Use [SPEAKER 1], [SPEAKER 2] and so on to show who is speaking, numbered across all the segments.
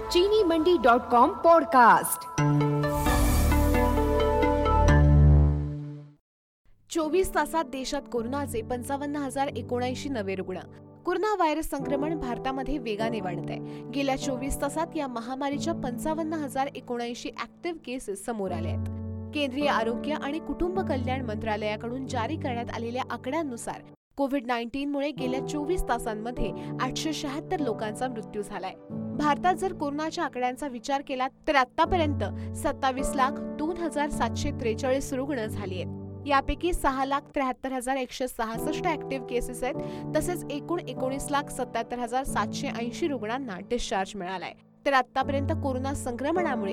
[SPEAKER 1] चीनीमंडी.com podcast.
[SPEAKER 2] 24 तासात देशात कोरोनाचे 55,079 नवे रुग्ण। कोरोना व्हायरस संक्रमण भारतामध्ये वेगाने वाढत आहे। गेल्या 24 तासात या महामारीच्या 55,079 ऍक्टिव्ह केसेस समोर आल्या आहेत। केंद्रीय आरोग्य आणि कुटुंब कल्याण मंत्रालयाकडून जारी करण्यात आलेल्या आकड्यांनुसार कोविड-19 मुळे गेल्या 24 तासांमध्ये 876 लोकांचा मृत्यू झालाय। भारतात जर कोरोनाच्या आकड्यांचा विचार केला तर आतापर्यंत 27,02,743 रुग्ण झाली आहेत। यापैकी 6,73,166 ऍक्टिव्ह केसेस आहेत, तसेच एकूण 19,77,780 रुग्णांना डिस्चार्ज मिळालाय। तर आतापर्यंत कोरोना संक्रमणामुळे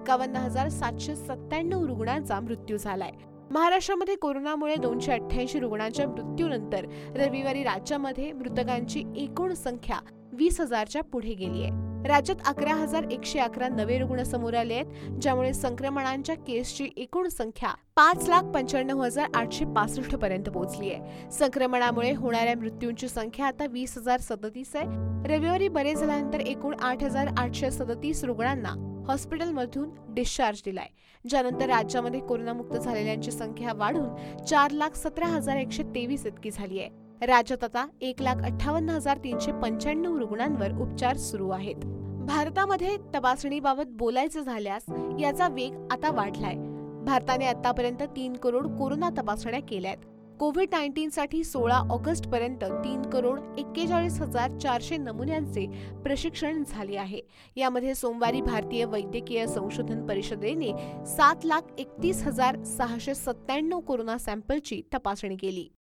[SPEAKER 2] 51,797 रुग्णांचा मृत्यू झालाय। महाराष्ट्रामध्ये कोरोनामुळे 288 रुग्णांच्या मृत्यूनंतर रविवारी राज्यामध्ये मृतकांची एकूण संख्या 20,000च्या पुढे गेली आहे। राज्यात 11,111 नवे रुग्ण समोर आले आहेत, ज्यामुळे संक्रमणांच्या केसची एकूण संख्या 5,95,865 पर्यंत पोहोचली आहे। संक्रमणामुळे होणाऱ्या मृत्यूंची संख्या आता 20,037 आहे। रविवारी बरे झाल्यानंतर एकूण 8,837 रुग्णांना हॉस्पिटलमधून डिस्चार्ज दिलाय, ज्यानंतर राज्यामध्ये कोरोनामुक्त झालेल्यांची संख्या वाढून 4,17,123 इतकी झाली आहे। राज्यात आता 1,58,395 रुग्णांवर उपचार सुरू आहेत। भारतामध्ये तपासणीबाबत बोलायचं झाल्यास याचा वेग आता वाढलाय। भारताने आतापर्यंत 3 करोड कोरोना तपासण्या केल्यात। कोविड-19 साठी 16 ऑगस्ट पर्यंत 3,41,400 नमुन्यांचे प्रशिक्षण झाले आहे। यामध्ये सोमवारी भारतीय वैद्यकीय संशोधन परिषदेने 7,31,697 कोरोना सॅम्पलची तपासणी केली।